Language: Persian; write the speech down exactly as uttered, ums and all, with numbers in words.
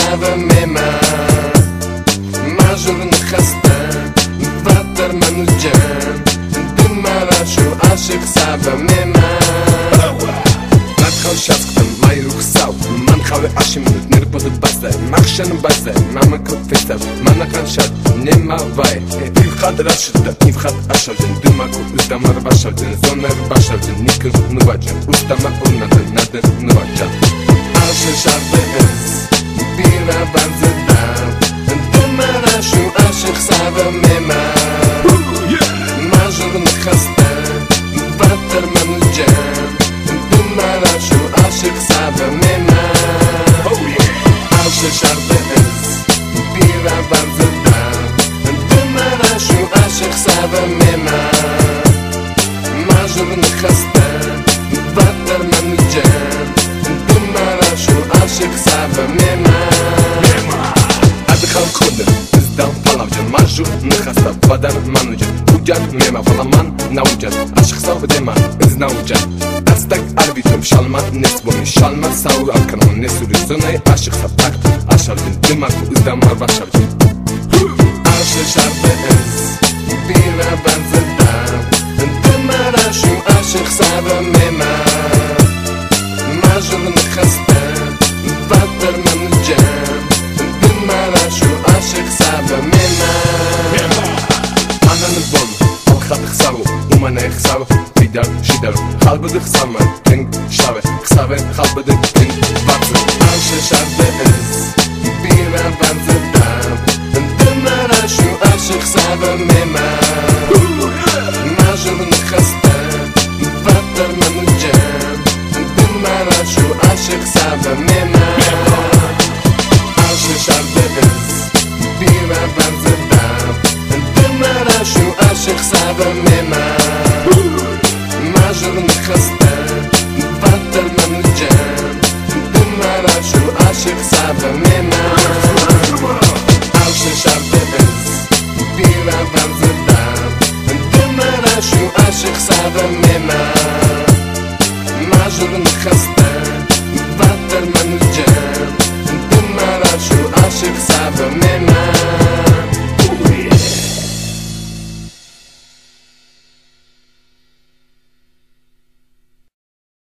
سبب من مجرون خسته ودر منو جن دل مرا شو عاشق سبب من نتخل شسقتم مای روح ساو من خواه عشم نر بود بسته مخشن بسته ماما کفتر من نکن شد نما وای این خد رشد این خد اشلدن دماغو استمر باشلدن زنر باشلدن نیکر نواجن استمر اونادن ندر نواجن عاشق شرط از بیرا بنزدم دمارا شو عاشق سبب من مجرون خسته بدتر منو جن دمارا شو عاشق سبب من عاشق شرط از بیرا بنزدم دمارا شو عاشق سبب من مجرون خسته بدتر منو جن دمارا شو عاشق سبب من ادخل خودم ازدم پلاوجن مجرون خسته بدر منو جن وجد مما فلمان نوجد عاشق سبب دما از نوجد دستک عربیتم شالما نسبونی شالما ساور الکنون نسوری زنای عاشق سبک عاشقدن دماغو ازدم باشلدن عاشق شرط از بیرا بنزدم دمارا شو عاشق سبب من مجرون خسته بدتر منو جن دمارا شو عاشق سبب من انا نبون الخط خسارو ومن خسارو بیدار شیدارو خالبد خسامه تنگ شاوه خساوه خالبد تنگ بارزه عاشق شرط از بیرا بنزدم دمارا شو عاشق سبب من مجرون خسته بدتر منو جن دمارا شو عاشق سبب من عاشق شرط از بیرا بنزدم دمارا شو عاشق سبب من مجرون خسته بدتر منو جن دمارا شو عاشق سبب من عاشق شرط از بیرا بنزدم دمارا شو عاشق سبب من مجرون خسته بدتر منو جن دمارا شو عاشق سبب من